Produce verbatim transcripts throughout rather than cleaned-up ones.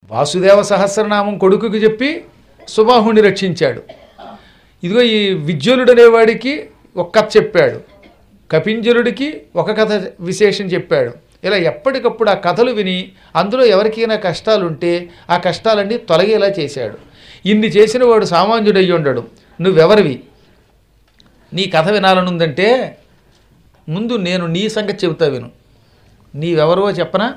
వాసుదేవ సహస్రనామం కొడుకుకి చెప్పి సుబాహుణ్ణి రక్షించాడు. ఇదిగో ఈ విద్యులుడు అనేవాడికి ఒక కథ చెప్పాడు, కపింజలుడికి ఒక కథ విశేషం చెప్పాడు. ఇలా ఎప్పటికప్పుడు ఆ కథలు విని అందులో ఎవరికైనా కష్టాలుంటే ఆ కష్టాలన్నీ తొలగేలా చేశాడు. ఇన్ని చేసిన వాడు సామాన్యుడయ్యి ఉండడు. నువ్వెవరివి, నీ కథ వినాలనుందంటే ముందు నేను నీ సంగతి చెబుతా విను. నీవెవరో చెప్పనా?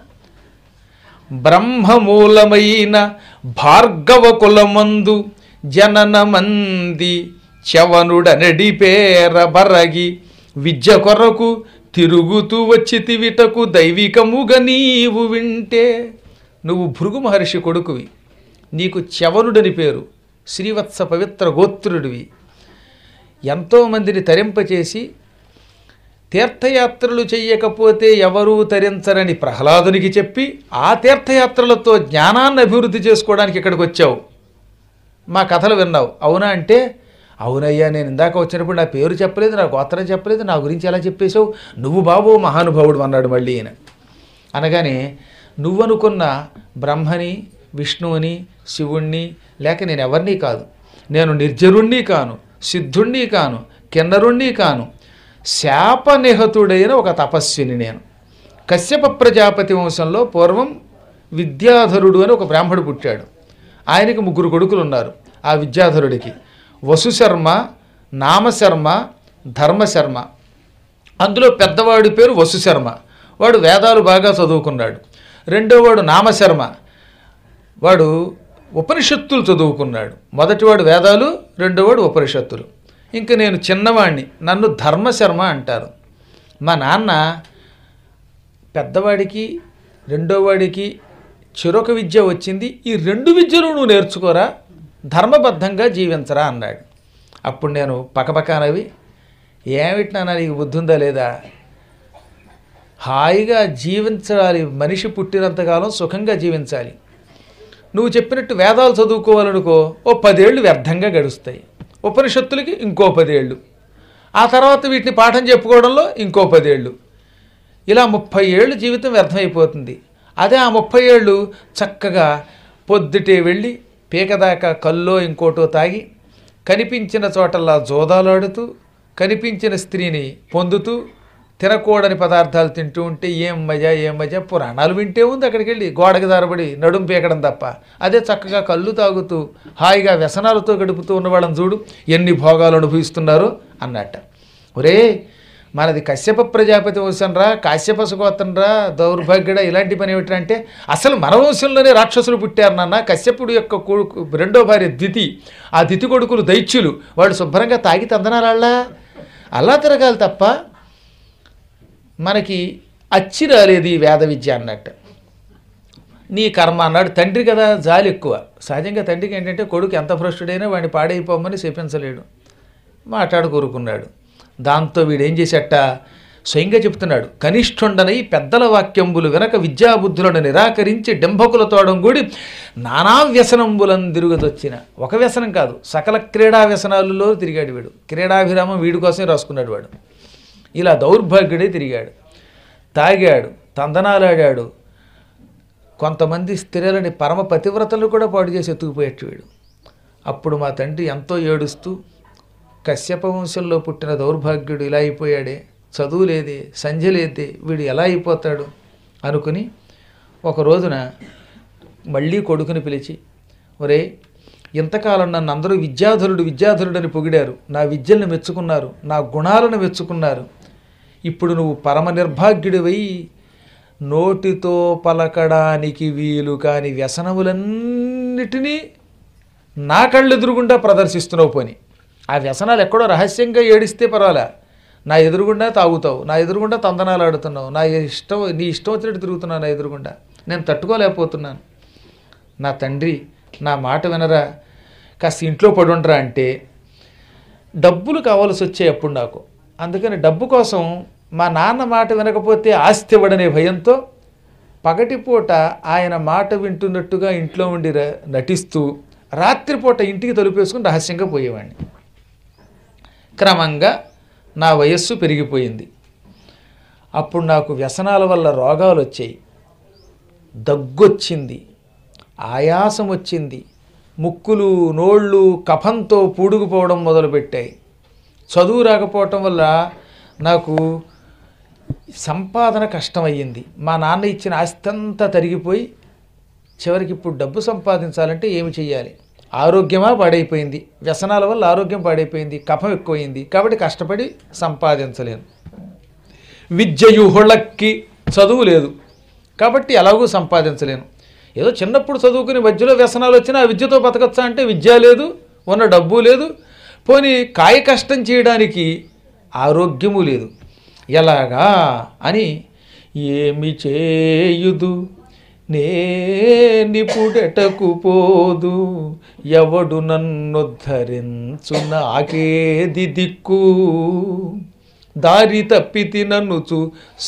బ్రహ్మమూలమైన భార్గవ కులమందు జననమంది చవనుడనడి పేర బరగి విద్య కొరకు తిరుగుతూ వచ్చి తివిటకు దైవికముగా నీవు వింటే. నువ్వు భృగు మహర్షి కొడుకువి, నీకు చవనుడని పేరు, శ్రీవత్స పవిత్ర గోత్రుడివి. ఎంతోమందిని తరింపచేసి తీర్థయాత్రలు చెయ్యకపోతే ఎవరూ తరించరని ప్రహ్లాదునికి చెప్పి ఆ తీర్థయాత్రలతో జ్ఞానాన్ని అభివృద్ధి చేసుకోవడానికి ఇక్కడికి వచ్చావు. మా కథలు విన్నావు, అవునా అంటే అవునయ్యా, నేను ఇందాక వచ్చినప్పుడు నా పేరు చెప్పలేదు, నా గోత్రం చెప్పలేదు, నా గురించి ఎలా చెప్పేశావు, నువ్వు బాబు మహానుభావుడు అన్నాడు మళ్ళీ ఈయన. అనగానే నువ్వు అనుకున్న బ్రహ్మని, విష్ణువుని, శివుణ్ణి లేక నేను ఎవరినీ కాదు, నేను నిర్జరుణ్ణి కాను, సిద్ధుణ్ణి కాను, కిన్నరుణ్ణి కాను, శాపనిహతుడైన ఒక తపస్విని నేను. కశ్యప ప్రజాపతి వంశంలో పూర్వం విద్యాధరుడు అని ఒక బ్రాహ్మడు పుట్టాడు. ఆయనకి ముగ్గురు కొడుకులు ఉన్నారు. ఆ విద్యాధరుడికి వసుశర్మ, నామశర్మ, ధర్మశర్మ. అందులో పెద్దవాడి పేరు వసుశర్మ, వాడు వేదాలు బాగా చదువుకున్నాడు. రెండోవాడు నామశర్మ, వాడు ఉపనిషత్తులు చదువుకున్నాడు. మొదటివాడు వేదాలు, రెండోవాడు ఉపనిషత్తులు. ఇంక నేను చిన్నవాడిని, నన్ను ధర్మశర్మ అంటారు. మా నాన్న పెద్దవాడికి రెండోవాడికి చెరొక విద్య వచ్చింది, ఈ రెండు విద్యలు నువ్వు నేర్చుకోరా, ధర్మబద్ధంగా జీవించరా అన్నాడు. అప్పుడు నేను పకపకానవి, ఏమిటి నాన్న నీకు బుద్ధి ఉందా లేదా, హాయిగా జీవించాలి, మనిషి పుట్టినంతకాలం సుఖంగా జీవించాలి. నువ్వు చెప్పినట్టు వేదాలు చదువుకోవాలనుకో, ఓ పదేళ్ళు వ్యర్థంగా గడుస్తాయి, ఉపనిషత్తులకి ఇంకో పదేళ్ళు, ఆ తర్వాత వీటిని పాఠం చెప్పుకోవడంలో ఇంకో పదేళ్ళు, ఇలా ముప్పై ఏళ్ళు జీవితం వ్యర్థమైపోతుంది. అదే ఆ ముప్పై ఏళ్ళు చక్కగా పొద్దుటే వెళ్ళి పీకదాకా కల్లో ఇంకోటో తాగి కనిపించిన చోటల్లా జోదాలాడుతూ కనిపించిన స్త్రీని పొందుతూ తినకూడని పదార్థాలు తింటూ ఉంటే ఏం మజా ఏం మజా, పురాణాలు వింటే ఉంది అక్కడికి వెళ్ళి గోడకి దారబడి నడుం పీకడం తప్ప. అదే చక్కగా కళ్ళు తాగుతూ హాయిగా వ్యసనాలతో గడుపుతూ ఉన్నవాళ్ళని చూడు ఎన్ని భోగాలు అనుభవిస్తున్నారో అన్నట్ట. ఒరే మనది కశ్యప ప్రజాపతి వంశం రా, కాశ్యప సుగోత్రం రా, దౌర్భాగ్యుడ, ఇలాంటి పని ఏమిటంటే అసలు మన వంశంలోనే రాక్షసులు పుట్టారు నాన్న. కశ్యపుడు యొక్క కొడుకు రెండో భార్య దితి, ఆ దితి కొడుకులు దైత్యులు, వాళ్ళు శుభ్రంగా తాగి తందనాలా అలా తిరగాలి తప్ప మనకి అచ్చి రాలేదు ఈ వేద విద్య అన్నట్టు. నీ కర్మ అన్నాడు. తండ్రి కదా జాలి ఎక్కువ. సహజంగా తండ్రికి ఏంటంటే కొడుకు ఎంత భ్రష్టుడైనా వాడిని పాడైపోమని శపించలేడు, మాట్లాడు కోరుకున్నాడు. దాంతో వీడేం చేసేట స్వయంగా చెప్తున్నాడు, కనిష్ఠుండనై పెద్దల వాక్యంబులు వెనక విద్యాబుద్ధులను నిరాకరించి డెంభకుల తోడంగూడి నానా వ్యసనంబులను తిరుగుదొచ్చిన. ఒక వ్యసనం కాదు, సకల క్రీడా వ్యసనాలలో తిరిగాడు వీడు. క్రీడాభిరామం వీడి కోసమే రాసుకున్నాడు వాడు. ఇలా దౌర్భాగ్యుడే తిరిగాడు, తాగాడు, తందనాలాడాడు. కొంతమంది స్త్రీలని పరమ పతివ్రతలు కూడా పాడు చేసి ఎత్తుకుపోయేట్టు వీడు. అప్పుడు మా తండ్రి ఎంతో ఏడుస్తూ, కశ్యప వంశంలో పుట్టిన దౌర్భాగ్యుడు ఇలా అయిపోయాడే, చదువు లేదే, సంధ్య లేదే, వీడు ఎలా అయిపోతాడు అనుకుని ఒక రోజున మళ్ళీ కొడుకుని పిలిచి, ఒరే ఇంతకాలం నన్ను అందరూ విద్యాధరుడు విద్యాధరుడని పొగిడారు, నా విద్యలను మెచ్చుకున్నారు, నా గుణాలను మెచ్చుకున్నారు. ఇప్పుడు నువ్వు పరమ నిర్భాగ్యుడివై నోటితో పలకడానికి వీలు కాని వ్యసనములన్నిటినీ నా కళ్ళెదురుగుండా ప్రదర్శిస్తున్నావు. పోని ఆ వ్యసనాలు ఎక్కడో రహస్యంగా ఏడిస్తే పర్వాలే, నా ఎదురుగుండా తాగుతావు, నా ఎదురుగుండా తందనాలు ఆడుతున్నావు, నా ఇష్టం నీ ఇష్టం వచ్చినట్టు తిరుగుతున్నావు నా ఎదురుగుండా, నేను తట్టుకోలేకపోతున్నాను. నా తండ్రి నా మాట వినరా, కాస్త ఇంట్లో పడుండరా అంటే డబ్బులు కావాల్సి వచ్చాయి అప్పుడు నాకు. అందుకని డబ్బు కోసం మా నాన్న మాట వినకపోతే ఆస్తి ఇవ్వడనే భయంతో పగటిపూట ఆయన మాట వింటున్నట్టుగా ఇంట్లో ఉండి నటిస్తూ రాత్రిపూట ఇంటికి తలుపేసుకుని రహస్యంగా పోయేవాడిని. క్రమంగా నా వయస్సు పెరిగిపోయింది. అప్పుడు నాకు వ్యసనాల వల్ల రోగాలు వచ్చాయి, దగ్గొచ్చింది, ఆయాసం వచ్చింది. ముక్కులు నోళ్ళు కఫంతో పూడుకుపోవడం మొదలుపెట్టాయి. చదువు రాకపోవటం వల్ల నాకు సంపాదన కష్టమయ్యింది. మా నాన్న ఇచ్చిన ఆస్తి అంతా తరిగిపోయి చివరికి ఇప్పుడు డబ్బు సంపాదించాలంటే ఏమి చెయ్యాలి? ఆరోగ్యమా పాడైపోయింది, వ్యసనాల వల్ల ఆరోగ్యం పాడైపోయింది, కఫం ఎక్కువైంది, కాబట్టి కష్టపడి సంపాదించలేను. విద్యయు హుళక్కి, చదువు లేదు కాబట్టి ఎలాగూ సంపాదించలేను. ఏదో చిన్నప్పుడు చదువుకుని మధ్యలో వ్యసనాలు వచ్చినా ఆ విద్యతో బతకచ్చా అంటే విద్య లేదు, ఉన్న డబ్బు లేదు, పోనీ కాయ కష్టం చేయడానికి ఆరోగ్యము లేదు. ఎలాగా అని ఏమి చేయుదు నేనిపుడెటకు పోదు, ఎవడు నన్నుద్ధరించు నాకేది దిక్కు, దారి తప్పితి నన్నుచు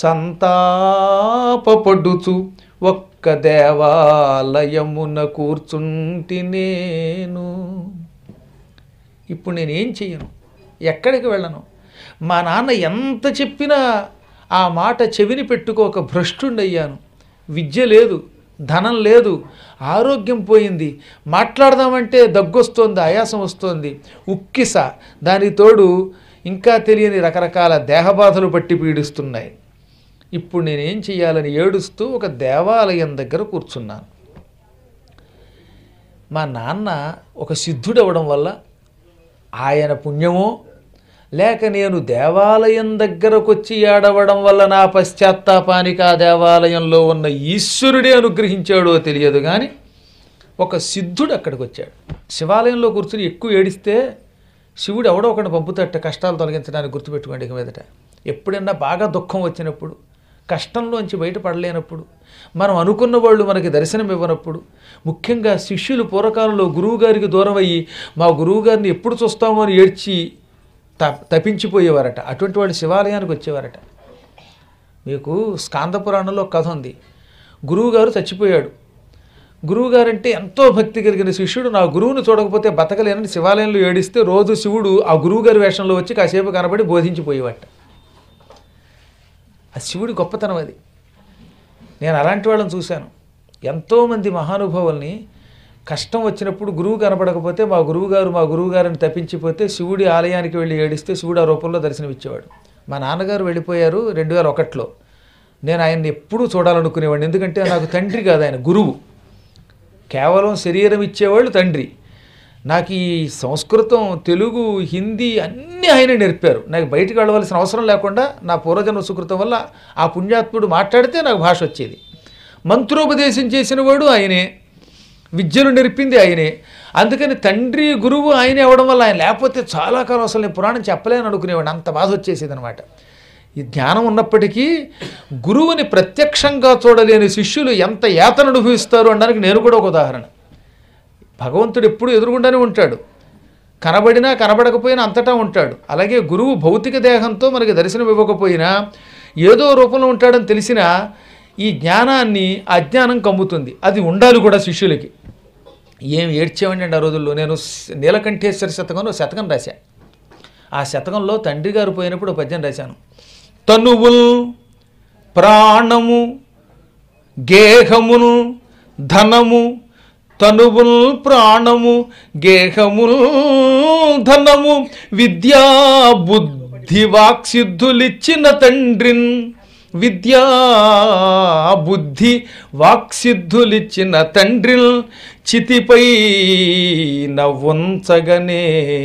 సంతాపపడుచు ఒక్క దేవాలయమున కూర్చుంటి నేను. ఇప్పుడు నేనేం చెయ్యను, ఎక్కడికి వెళ్ళను? మా నాన్న ఎంత చెప్పినా ఆ మాట చెవిని పెట్టుకోక భ్రష్టుండయ్యాను. విద్య లేదు, ధనం లేదు, ఆరోగ్యం పోయింది, మాట్లాడదామంటే దగ్గొస్తోంది, ఆయాసం వస్తోంది, ఉక్కిస, దానికి తోడు ఇంకా తెలియని రకరకాల దేహబాధలు పట్టి పీడిస్తున్నాయి. ఇప్పుడు నేనేం చెయ్యాలని ఏడుస్తూ ఒక దేవాలయం దగ్గర కూర్చున్నాను. మా నాన్న ఒక సిద్ధుడవడం వల్ల ఆయన పుణ్యమో లేక నేను దేవాలయం దగ్గరకు వచ్చి ఏడవడం వల్ల నా పశ్చాత్తాపానికి ఆ దేవాలయంలో ఉన్న ఈశ్వరుడే అనుగ్రహించాడో తెలియదు కానీ ఒక సిద్ధుడు అక్కడికి వచ్చాడు. శివాలయంలో కూర్చుని ఎక్కువ ఏడిస్తే శివుడు ఎవడో ఒకటి పంపుతట్ట కష్టాలు తొలగించడానికి. గుర్తుపెట్టుకోండి ఇక మీదట. ఎప్పుడన్నా బాగా దుఃఖం వచ్చినప్పుడు, కష్టంలోంచి బయటపడలేనప్పుడు, మనం అనుకున్న వాళ్ళు మనకి దర్శనం ఇవ్వనప్పుడు, ముఖ్యంగా శిష్యులు పూర్వకాలంలో గురువుగారికి దూరం అయ్యి మా గురువుగారిని ఎప్పుడు చూస్తామో అని ఏడ్చి త తపించిపోయేవారట. అటువంటి వాళ్ళు శివాలయానికి వచ్చేవారట. మీకు స్కాంద పురాణంలో కథ ఉంది. గురువుగారు చచ్చిపోయాడు. గురువుగారంటే ఎంతో భక్తి కలిగిన శిష్యుడు నా గురువుని చూడకపోతే బతకలేనని శివాలయంలో ఏడిస్తే రోజు శివుడు ఆ గురువుగారి వేషంలో వచ్చి కాసేపు కనబడి బోధించిపోయేవాట. ఆ శివుడి గొప్పతనం అది. నేను అలాంటి వాళ్ళని చూశాను. ఎంతోమంది మహానుభావుల్ని కష్టం వచ్చినప్పుడు గురువు కనపడకపోతే మా గురువుగారు మా గురువుగారిని తప్పించిపోతే శివుడి ఆలయానికి వెళ్ళి ఏడిస్తే శివుడు ఆ రూపంలో దర్శనమిచ్చేవాడు. మా నాన్నగారు వెళ్ళిపోయారు రెండు వేల ఒకటిలో. నేను ఆయన్ని ఎప్పుడూ చూడాలనుకునేవాడిని. ఎందుకంటే నాకు తండ్రి కాదు, ఆయన గురువు. కేవలం శరీరం ఇచ్చేవాళ్ళు తండ్రి. నాకు ఈ సంస్కృతం, తెలుగు, హిందీ అన్నీ ఆయన నేర్పారు. నాకు బయటికి వెళ్ళవలసిన అవసరం లేకుండా నా పూర్వజన్మ సుకృతం వల్ల ఆ పుణ్యాత్ముడు మాట్లాడితే నాకు భాష వచ్చేది. మంత్రోపదేశం చేసిన వాడు ఆయనే, విద్యను నేర్పింది ఆయనే. అందుకని తండ్రి గురువు ఆయనే అవ్వడం వల్ల ఆయన లేకపోతే చాలా కాలం అసలు నేను పురాణం చెప్పలేని అనుకునేవాడిని. అంత బాధ వచ్చేసేది అనమాట. ఈ జ్ఞానం ఉన్నప్పటికీ గురువుని ప్రత్యక్షంగా చూడలేని శిష్యులు ఎంత యాతన అనుభవిస్తారు అనడానికి నేను కూడా ఒక ఉదాహరణ. భగవంతుడు ఎప్పుడు ఎదురుగుండానే ఉంటాడు, కనబడినా కనబడకపోయినా అంతటా ఉంటాడు. అలాగే గురువు భౌతిక దేహంతో మనకి దర్శనం ఇవ్వకపోయినా ఏదో రూపంలో ఉంటాడని తెలిసినా ఈ జ్ఞానాన్ని అజ్ఞానం కమ్ముతుంది. అది ఉండాలి కూడా శిష్యులకి. ఏం ఏడ్చేవండి అండి ఆ రోజుల్లో. నేను నీలకంఠేశ్వర శతకంలో శతకం రాశా. ఆ శతకంలో తండ్రి గారు పోయినప్పుడు పద్యం రాశాను. తనువుల్ ప్రాణము గేహమును ధనము, తనువుల్ ప్రాణము గేహముల్ ధనము, విద్యా బుద్ధి వాక్సిద్ధులిచ్చిన తండ్రిన్, విద్యా బుద్ధి వాక్సిద్ధులిచ్చిన తండ్రిల్ చితిపై నవ్వుంచగనే,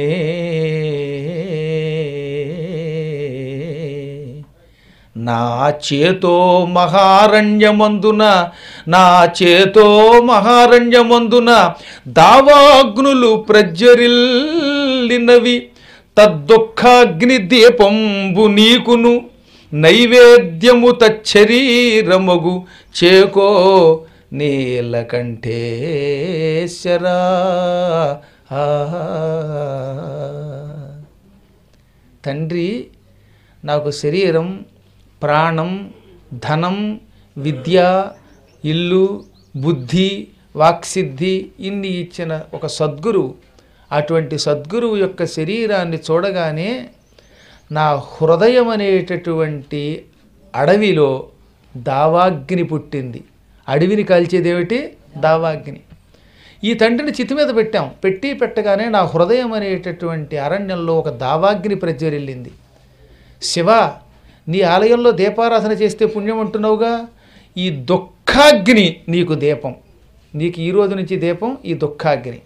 నా చేతో మహారణ్యమందున నా చేతో మహారణ్యమందున దావాగ్నులు ప్రజ్వరిల్లినవి, తద్దుఃఖాగ్ని దీపంబు నీకును నైవేద్యము తచ్చరీరమగు చేకో నీలకంఠేశ్వరా. తండ్రి నాకు శరీరం, ప్రాణం, ధనం, విద్య, ఇల్లు, బుద్ధి, వాక్సిద్ధి ఇన్ని ఇచ్చిన ఒక సద్గురువు. అటువంటి సద్గురువు యొక్క శరీరాన్ని చూడగానే నా హృదయం అనేటటువంటి అడవిలో దావాగ్ని పుట్టింది. అడవిని కాల్చేదేమిటి? దావాగ్ని. ఈ తండ్రిని చితి మీద పెట్టాం. పెట్టి పెట్టగానే నా హృదయం అనేటటువంటి అరణ్యంలో ఒక దావాగ్ని ప్రజ్వరిల్లింది. శివ, నీ ఆలయంలో దీపారాధన చేస్తే పుణ్యం అంటున్నావుగా, ఈ దుఃఖాగ్ని నీకు దీపం. నీకు ఈ రోజు నుంచి దీపం ఈ దుఃఖాగ్ని,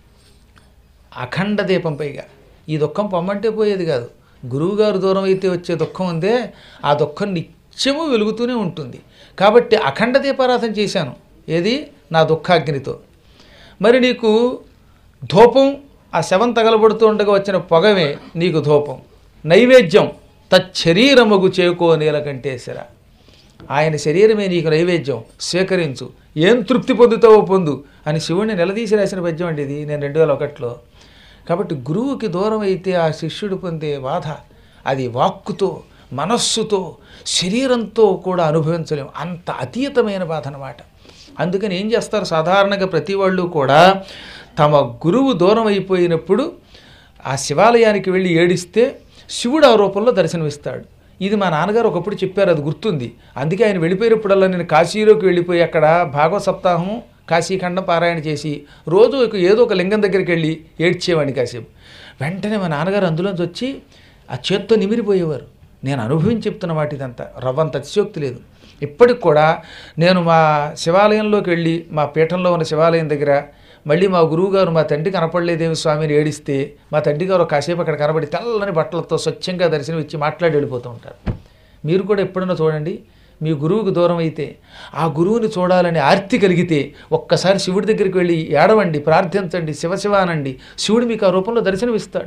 అఖండ దీపం. పైగా ఈ దుఃఖం పొమ్మంటే పోయేది కాదు. గురువుగారు దూరం అయితే వచ్చే దుఃఖం ఉందే, ఆ దుఃఖం నిత్యము వెలుగుతూనే ఉంటుంది. కాబట్టి అఖండ దీపారాధన చేశాను. ఏది? నా దుఃఖాగ్నితో. మరి నీకు ధూపం, ఆ శవం తగలబడుతూ ఉండగా వచ్చిన పొగమే నీకు ధూపం. నైవేద్యం తచ్చరీరమగు చేకో నీలకంఠేశ్వర, ఆయన శరీరమే నీకు నైవేద్యం, స్వీకరించు, ఏం తృప్తి పొందుతావో పొందు అని శివుడిని నిలదీసి రాసిన పద్యం అండి ఇది, నేను రెండు వేల ఒకటిలో. కాబట్టి గురువుకి దూరం అయితే ఆ శిష్యుడు పొందే బాధ అది వాక్కుతో, మనస్సుతో, శరీరంతో కూడా అనుభవించలేము. అంత అతీతమైన బాధ అన్నమాట. అందుకని ఏం చేస్తారు సాధారణంగా ప్రతి వాళ్ళు కూడా, తమ గురువు దూరం అయిపోయినప్పుడు ఆ శివాలయానికి వెళ్ళి ఏడిస్తే శివుడు ఆ రూపంలో దర్శనమిస్తాడు. ఇది మా నాన్నగారు ఒకప్పుడు చెప్పారు, అది గుర్తుంది. అందుకే ఆయన వెళ్ళిపోయినప్పుడల్లా నేను కాశీలోకి వెళ్ళిపోయి అక్కడ భాగవత సప్తాహం, కాశీఖండం పారాయణ చేసి రోజు ఏదో ఒక లింగం దగ్గరికి వెళ్ళి ఏడ్చేవాడిని కాసేపు. వెంటనే మా నాన్నగారు అందులోంచి వచ్చి ఆ చేత్తో నిమిరిపోయేవారు. నేను అనుభవించి చెప్తున్న వాటి ఇదంతా, రవ్వంత అతిశయోక్తి లేదు. ఇప్పటికి కూడా నేను మా శివాలయంలోకి వెళ్ళి మా పీఠంలో ఉన్న శివాలయం దగ్గర మళ్ళీ మా గురువుగారు మా తండ్రి కనపడలేదేమి స్వామిని ఏడిస్తే, మా తండ్రి గారు కాసేపు అక్కడ కనబడి తెల్లని బట్టలతో స్వచ్ఛంగా దర్శనం ఇచ్చి మాట్లాడి వెళ్ళిపోతూ ఉంటారు. మీరు కూడా ఎప్పుడన్నా చూడండి, మీ గురువుకు దూరం అయితే ఆ గురువుని చూడాలని ఆర్తి కలిగితే ఒక్కసారి శివుడి దగ్గరికి వెళ్ళి ఏడవండి, ప్రార్థించండి, శివశివ అనండి. శివుడు మీకు ఆ రూపంలో దర్శనమిస్తాడు.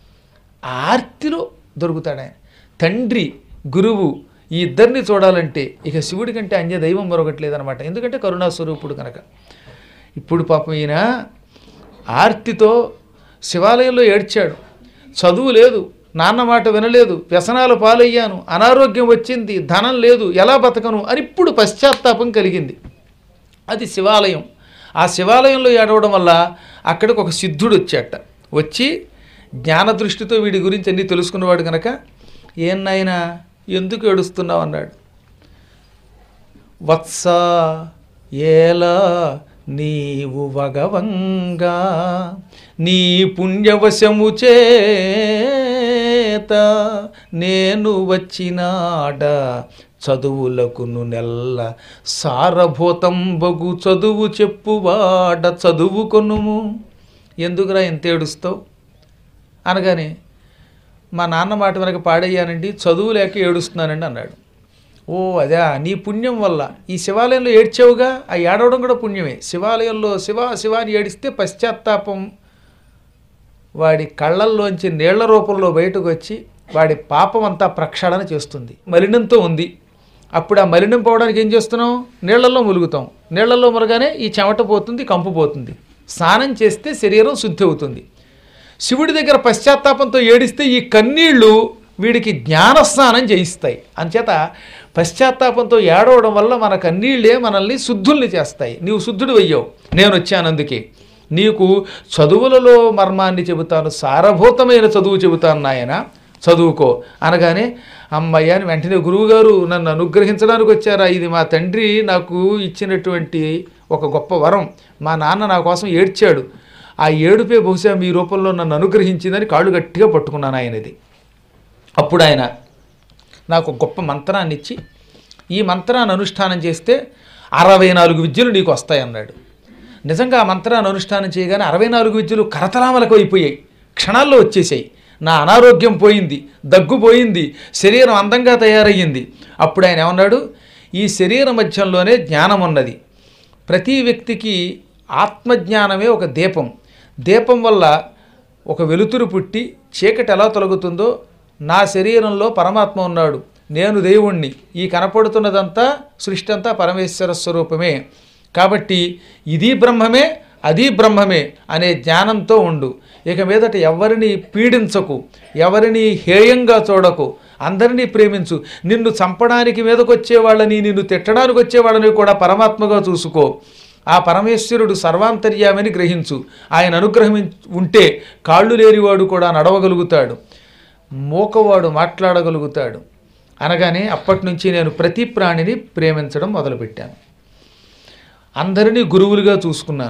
ఆ ఆర్తిలో దొరుకుతాడు ఆయన. తండ్రి గురువు ఈ ఇద్దరిని చూడాలంటే ఇక శివుడి కంటే అన్య దైవం మరొకటి లేదనమాట. ఎందుకంటే కరుణాస్వరూపుడు కనుక. ఇప్పుడు పాపం ఈయన ఆర్తితో శివాలయంలో ఏడ్చాడు. చదువు లేదు, నాన్న మాట వినలేదు, వ్యసనాలు పాలయ్యాను, అనారోగ్యం వచ్చింది, ధనం లేదు, ఎలా బతకను అని ఇప్పుడు పశ్చాత్తాపం కలిగింది. అది శివాలయం. ఆ శివాలయంలో ఏడవడం వల్ల అక్కడికి ఒక సిద్ధుడు వచ్చాట. వచ్చి జ్ఞాన దృష్టితో వీడి గురించి అన్నీ తెలుసుకున్నవాడు కనుక, ఏన్నైనా ఎందుకు ఏడుస్తున్నావు అన్నాడు. వత్స ఏలా నీవు వగవంగా నీ పుణ్యవశము చేత నేను వచ్చినాడ చదువులకును నెల్ల సారభూతం బగు చదువు చెప్పువాడ చదువుకొనుము. ఎందుకురా ఎంత ఏడుస్తావు అనగానే, మా నాన్న మాట వెనక పాడయ్యానండి, చదువు లేక ఏడుస్తున్నానండి అన్నాడు. ఓ అదే, నీ పుణ్యం వల్ల ఈ శివాలయంలో ఏడ్చావుగా, ఆ ఏడవడం కూడా పుణ్యమే. శివాలయంలో శివ శివాని ఏడిస్తే పశ్చాత్తాపం వాడి కళ్ళల్లోంచి నీళ్ల రూపంలో బయటకు వచ్చి వాడి పాపం అంతా ప్రక్షాళన చేస్తుంది. మలినంతో ఉంది. అప్పుడు ఆ మలినం పోవడానికి ఏం చేస్తున్నాం? నీళ్లలో ములుగుతాం. నీళ్లలో మురగానే ఈ చెమట పోతుంది, కంపు పోతుంది. స్నానం చేస్తే శరీరం శుద్ధి అవుతుంది. శివుడి దగ్గర పశ్చాత్తాపంతో ఏడిస్తే ఈ కన్నీళ్లు వీడికి జ్ఞానస్నానం చేయిస్తాయి. అంచేత పశ్చాత్తాపంతో ఏడవడం వల్ల మన కన్నీళ్లే మనల్ని శుద్ధుల్ని చేస్తాయి. నీవు శుద్ధుడు అయ్యావు, నేను వచ్చాను. అందుకే నీకు చదువులలో మర్మాన్ని చెబుతాను, సారభూతమైన చదువు చెబుతాను నాయన, చదువుకో అనగానే, అమ్మయ్య అని వెంటనే గురువుగారు నన్ను అనుగ్రహించడానికి వచ్చారా? ఇది మా తండ్రి నాకు ఇచ్చినటువంటి ఒక గొప్ప వరం. మా నాన్న నా కోసం ఏడ్చాడు, ఆ ఏడుపే బహుశా మీ రూపంలో నన్ను అనుగ్రహించిందని కాళ్ళు గట్టిగా పట్టుకున్నాను ఆయనది. అప్పుడు ఆయన నాకు గొప్ప మంత్రాన్ని ఇచ్చి, ఈ మంత్రాన్ని అనుష్ఠానం చేస్తే అరవై నాలుగు విద్యలు నీకు వస్తాయన్నాడు. నిజంగా ఆ మంత్రాన్ని అనుష్ఠానం చేయగానే అరవై నాలుగు విద్యలు కరతలామలకు అయిపోయాయి, క్షణాల్లో వచ్చేసాయి. నా అనారోగ్యం పోయింది, దగ్గు పోయింది, శరీరం అందంగా తయారయ్యింది. అప్పుడు ఆయన ఏమన్నాడు, ఈ శరీర మధ్యంలోనే జ్ఞానం ఉన్నది. ప్రతి వ్యక్తికి ఆత్మజ్ఞానమే ఒక దీపం. దీపం వల్ల ఒక వెలుతురు పుట్టి చీకటి ఎలా తొలగుతుందో, నా శరీరంలో పరమాత్మ ఉన్నాడు, నేను దేవుణ్ణి, ఈ కనపడుతున్నదంతా సృష్టి అంతా పరమేశ్వర స్వరూపమే. కాబట్టి ఇది బ్రహ్మమే, అది బ్రహ్మమే అనే జ్ఞానంతో ఉండు. ఇక మీదట ఎవరిని పీడించకు, ఎవరిని హేయంగా చూడకు, అందరినీ ప్రేమించు. నిన్ను చంపడానికి మీదకు వచ్చేవాళ్ళని, నిన్ను తిట్టడానికి వచ్చేవాళ్ళని కూడా పరమాత్మగా చూసుకో. ఆ పరమేశ్వరుడు సర్వాంతర్యామని గ్రహించు. ఆయన అనుగ్రహం ఉంటే కాళ్ళు లేనివాడు కూడా నడవగలుగుతాడు, మూకవాడు మాట్లాడగలుగుతాడు అనగానే అప్పటి నుంచి నేను ప్రతి ప్రాణిని ప్రేమించడం మొదలుపెట్టాను. అందరినీ గురువులుగా చూసుకున్నాను.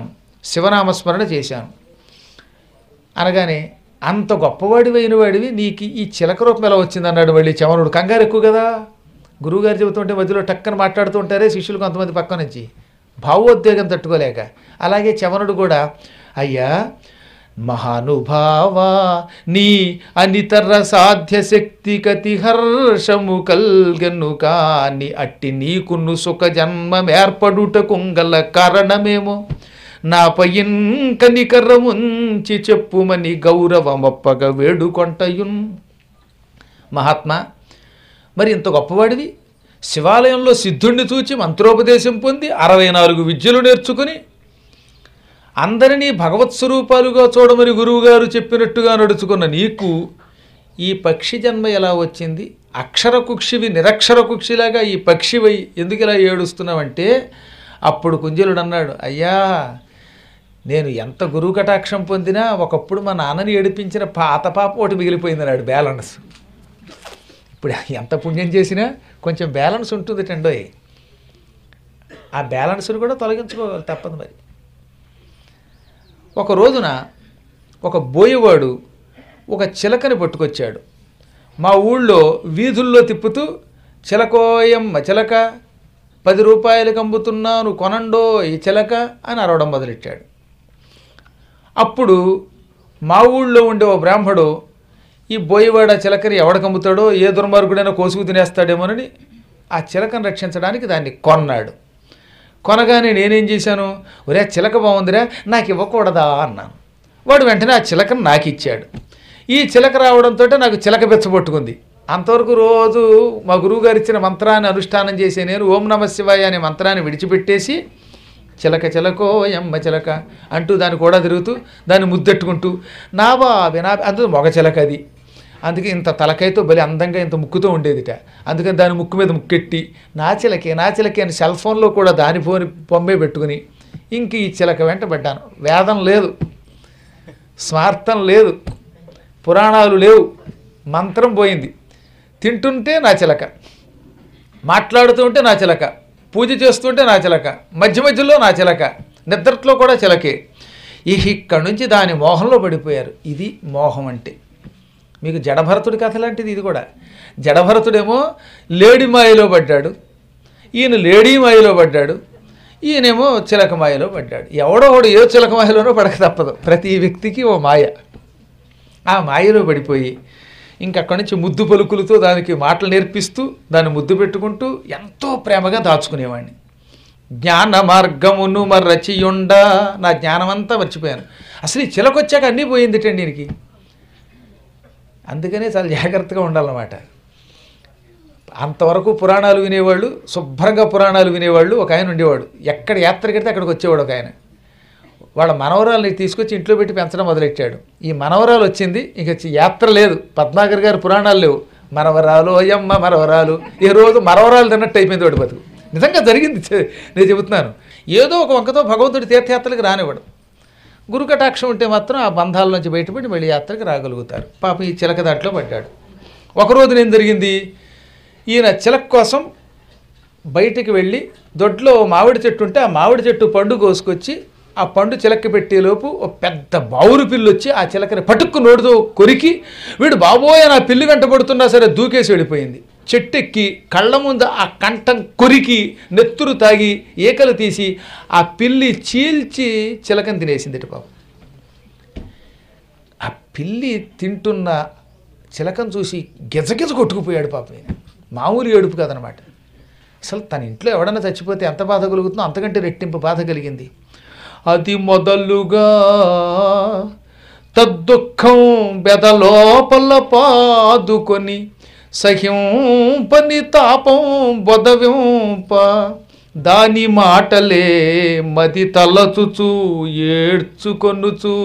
శివనామస్మరణ చేశాను అనగానే, అంత గొప్పవాడివైన వాడివి నీకు ఈ చిలక రూపం ఎలా వచ్చిందన్నాడు మళ్ళీ చవనుడు. కంగారు ఎక్కువ కదా, గురువుగారు చెబుతుంటే మధ్యలో టక్కన మాట్లాడుతూ ఉంటారే శిష్యులు కొంతమంది పక్క నుంచి, భావోద్వేగం తట్టుకోలేక. అలాగే చవనుడు కూడా, అయ్యా మహానుభావా నీ అనితర సాధ్య శక్తి కతి హర్షము కల్గను కాని అట్టి నీకును సుఖ జన్మమేర్పడుటకుంగల కారణమేమో నాపై కనికరముంచి చెప్పుమని గౌరవమొప్పగ వేడుకొంటయున్. మహాత్మా, మరి ఇంత గొప్పవాడివి, శివాలయంలో సిద్ధుణ్ణి చూచి మంత్రోపదేశం పొంది అరవై నాలుగు విద్యలు నేర్చుకుని అందరినీ భగవత్ స్వరూపాలుగా చూడమని గురువుగారు చెప్పినట్టుగా నడుచుకున్న నీకు ఈ పక్షి జన్మ ఎలా వచ్చింది? అక్షర కుక్షివి నిరక్షర కుక్షిలాగా ఈ పక్షివై ఎందుకు ఇలా ఏడుస్తున్నావంటే, అప్పుడు కుంజలుడు అన్నాడు, అయ్యా నేను ఎంత గురువు కటాక్షం పొందినా ఒకప్పుడు మా నాన్నని ఏడిపించిన పాత పాప ఒకటి మిగిలిపోయింది అన్నాడు, బ్యాలెన్స్. ఇప్పుడు ఎంత పుణ్యం చేసినా కొంచెం బ్యాలెన్స్ ఉంటుంది టండోయ్, ఆ బ్యాలెన్స్ను కూడా తొలగించుకోవాలి తప్పదు. మరి ఒక రోజున ఒక బోయవాడు ఒక చిలకని పట్టుకొచ్చాడు. మా ఊళ్ళో వీధుల్లో తిప్పుతూ చిలకోయమ్మ చిలక పది రూపాయలకు అమ్ముతున్నాను కొనండో ఈ చిలక అని అరవడం మొదలెట్టాడు. అప్పుడు మా ఊళ్ళో ఉండే ఓ బ్రాహ్మడు ఈ బోయవాడ చిలకని ఎవడకమ్ముతాడో ఏ దుర్మార్గుడైనా కోసుకు తినేస్తాడేమోనని ఆ చిలకను రక్షించడానికి దాన్ని కొన్నాడు. కొనగానే నేనేం చేశాను, ఒరే చిలక బాగుందిరా నాకు ఇవ్వకూడదా అన్నాను. వాడు వెంటనే ఆ చిలకను నాకు ఇచ్చాడు. ఈ చిలక రావడంతో నాకు చిలక బెచ్చబొట్టుకుంది. అంతవరకు రోజు మా గురువుగారు ఇచ్చిన మంత్రాన్ని అనుష్ఠానం చేసే నేను ఓం నమ శివాయ అనే మంత్రాన్ని విడిచిపెట్టేసి చిలక చిలకో ఎమ్మ చిలక అంటూ దాన్ని కూడా తిరుగుతూ దాన్ని ముద్దెట్టుకుంటూ నావా వినా అందులో మొగ చిలక అది, అందుకే ఇంత తలకాయతో బలి అందంగా ఇంత ముక్కుతో ఉండేదిట. అందుకని దాని ముక్కు మీద ముక్కెట్టి నా చిలకే నా చిలకే అని సెల్ ఫోన్లో కూడా దాని ఫోన్ పొమ్మే పెట్టుకుని ఇంక ఈ చిలక వెంట పడ్డాను. వేదం లేదు, స్వార్థం లేదు, పురాణాలు లేవు, మంత్రం పోయింది. తింటుంటే నా చిలక, మాట్లాడుతూ ఉంటే నా చిలక, పూజ చేస్తుంటే నా చిలక, మధ్య మధ్యలో నా చిలక, నిద్రట్లో కూడా చిలకే. ఇక్కడి నుంచి దాని మోహంలో పడిపోయారు. ఇది మోహం అంటే. మీకు జడభరతుడి కథ లాంటిది ఇది కూడా. జడభరతుడేమో లేడీ మాయలో పడ్డాడు, ఈయన లేడీ మాయలో పడ్డాడు, ఈయనేమో చిలక మాయలో పడ్డాడు. ఎవడో ఒకడు ఏ చిలక మాయలోనో పడక తప్పదు. ప్రతి వ్యక్తికి ఓ మాయ. ఆ మాయలో పడిపోయి ఇంకక్కడి నుంచి ముద్దు పలుకులతో దానికి మాటలు నేర్పిస్తూ దాన్ని ముద్దు పెట్టుకుంటూ ఎంతో ప్రేమగా దాచుకునేవాడిని. జ్ఞాన మార్గమును మర్రచియుండ, నా జ్ఞానమంతా మర్చిపోయాను. అసలు ఈ చిలకొచ్చాక అన్నీ పోయిందిటండి దీనికి. అందుకనే చాలా జాగ్రత్తగా ఉండాలన్నమాట. అంతవరకు పురాణాలు వినేవాళ్ళు, శుభ్రంగా పురాణాలు వినేవాళ్ళు ఒక ఆయన ఉండేవాడు. ఎక్కడ యాత్రకి వెళ్తే అక్కడికి వచ్చేవాడు ఒక ఆయన. వాళ్ళ మనవరాలని తీసుకొచ్చి ఇంట్లో పెట్టి పెంచడం మొదలెట్టాడు. ఈ మనవరాలు వచ్చింది, ఇంక యాత్ర లేదు. పద్మాకర్ గారి పురాణాలు లేవు. మనవరాలు అయ్యమ్మ మనవరాలు, ఏ రోజు మనవరాలు తిన్నట్టు అయిపోయింది వాడి బతుకు. నిజంగా జరిగింది, నేను చెబుతున్నాను. ఏదో ఒక వంకతో భగవంతుడి తీర్థయాత్రలకు రానివ్వడు. గురు కటాక్షం ఉంటే మాత్రం ఆ బంధాల నుంచి బయటపడి మళ్ళీ యాత్రకు రాగలుగుతారు. పాపం ఈ చిలక దాంట్లో పడ్డాడు. ఒకరోజు ఏం జరిగింది, ఈయన చిలక కోసం బయటికి వెళ్ళి దొడ్లో మామిడి చెట్టు ఉంటే ఆ మామిడి చెట్టు పండు కోసుకొచ్చి ఆ పండు చిలక పెట్టేలోపు ఒక పెద్ద బావురు పిల్లి వచ్చి ఆ చిలకని పట్టుక్కు నోటితో కొరికి, వీడు బాబోయ్ నా పిల్లి వెంటబడుతున్నా సరే దూకేసి వెళ్ళిపోయింది. చెట్టెక్కి కళ్ళ ముందు ఆ కంఠం కొరికి నెత్తురు తాగి ఏకలు తీసి ఆ పిల్లి చీల్చి చిలకని తినేసిందిట పాపం. ఆ పిల్లి తింటున్న చిలకను చూసి గిజగిజ కొట్టుకుపోయాడు పాపం. మామూలు ఏడుపు కదనమాట. అసలు తన ఇంట్లో ఎవడన్నా చచ్చిపోతే ఎంత బాధ కలుగుతుందో అంతకంటే రెట్టింపు బాధ కలిగింది. అది మొదలుగా తద్దుఃఖం బెదలోపల పాదుకొని సహింపని తాపం బొదవింప దాని మాటలే మది తలచుచు ఏడ్చుకొనుచు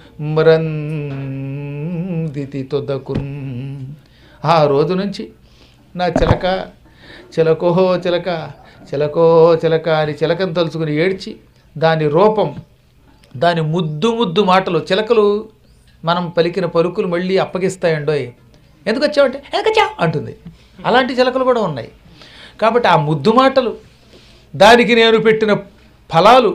మ్రందితి తొదకున్. ఆ రోజు నుంచి నా చిలక చిలకోహో చిలక చిలకో చిలక అని చిలకను తలుచుకుని ఏడ్చి దాని రూపం, దాని ముద్దు ముద్దు మాటలు, చిలకలు మనం పలికిన పలుకులు మళ్ళీ అప్పగిస్తాయండోయ్. ఎందుకు వచ్చావంటే ఎందుకొచ్చావు అంటుంది. అలాంటి చిలకలు కూడా ఉన్నాయి. కాబట్టి ఆ ముద్దు మాటలు, దానికి నేను పెట్టిన ఫలాలు,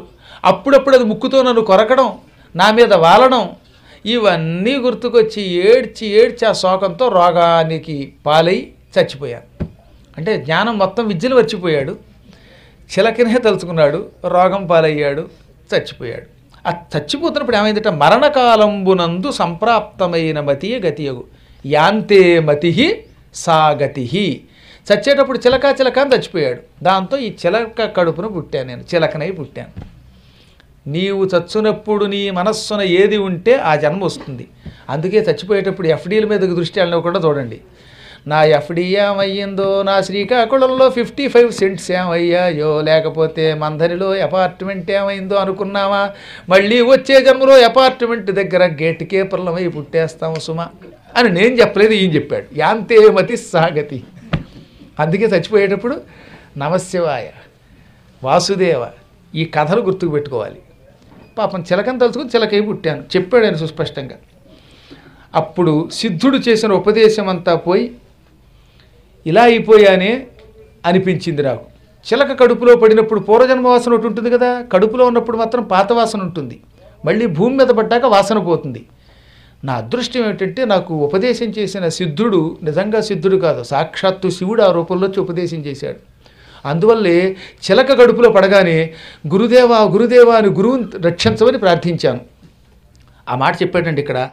అప్పుడప్పుడు అది ముక్కుతో నన్ను కొరకడం, నా మీద వాలడం, ఇవన్నీ గుర్తుకొచ్చి ఏడ్చి ఏడ్చి ఆ శోకంతో రోగానికి పాలై చచ్చిపోయాను. అంటే జ్ఞానం మొత్తం విద్యలు వచ్చిపోయాడు, చిలకనే తలుచుకున్నాడు, రోగం పాలయ్యాడు, చచ్చిపోయాడు. ఆ చచ్చిపోతున్నప్పుడు ఏమైందంటే మరణకాలంబునందు సంప్రాప్తమైన మతియే గతియగు యాంతే మతి సా గతి. చచ్చేటప్పుడు చిలక చిలక అని చచ్చిపోయాడు. దాంతో ఈ చిలక కడుపును పుట్టాను, నేను చిలకనై పుట్టాను. నీవు చచ్చునప్పుడు నీ మనస్సున ఏది ఉంటే ఆ జన్మ వస్తుంది. అందుకే చచ్చిపోయేటప్పుడు ఎఫ్డీల మీదకి దృష్టి వెళ్ళకుండా చూడండి. నా ఎఫ్డీ ఏమయ్యిందో, నా శ్రీకాకుళంలో ఫిఫ్టీ ఫైవ్ సెంట్స్ ఏమయ్యాయో, లేకపోతే మందరిలో అపార్ట్మెంట్ ఏమైందో అనుకున్నావా? మళ్ళీ వచ్చే జన్మలో అపార్ట్మెంట్ దగ్గర గేట్ కీపర్లమై పుట్టేస్తాము సుమా అని నేను చెప్పలేదు, ఈయన చెప్పాడు. యాంతే మతి సాగతి. అందుకే చచ్చిపోయేటప్పుడు నమశివాయ, వాసుదేవ, ఈ కథలు గుర్తుకు పెట్టుకోవాలి. పాపం చిలకని తలుచుకుని చిలకై పుట్టాను చెప్పాడు ఆయన సుస్పష్టంగా. అప్పుడు సిద్ధుడు చేసిన ఉపదేశం అంతా పోయి ఇలా అయిపోయానే అనిపించింది నాకు. చిలక కడుపులో పడినప్పుడు పూర్వజన్మ వాసన ఒకటి ఉంటుంది కదా, కడుపులో ఉన్నప్పుడు మాత్రం పాత వాసన ఉంటుంది, మళ్ళీ భూమి మీద పడ్డాక వాసన పోతుంది. నా అదృష్టం ఏమిటంటే నాకు ఉపదేశం చేసిన సిద్ధుడు నిజంగా సిద్ధుడు కాదు, సాక్షాత్తు శివుడు ఆ రూపంలో వచ్చి ఉపదేశం చేశాడు. అందువల్లే చిలక గడుపులో పడగానే గురుదేవా గురుదేవా అని గురువుని రక్షించమని ప్రార్థించాను. ఆ మాట చెప్పాడండి ఇక్కడ.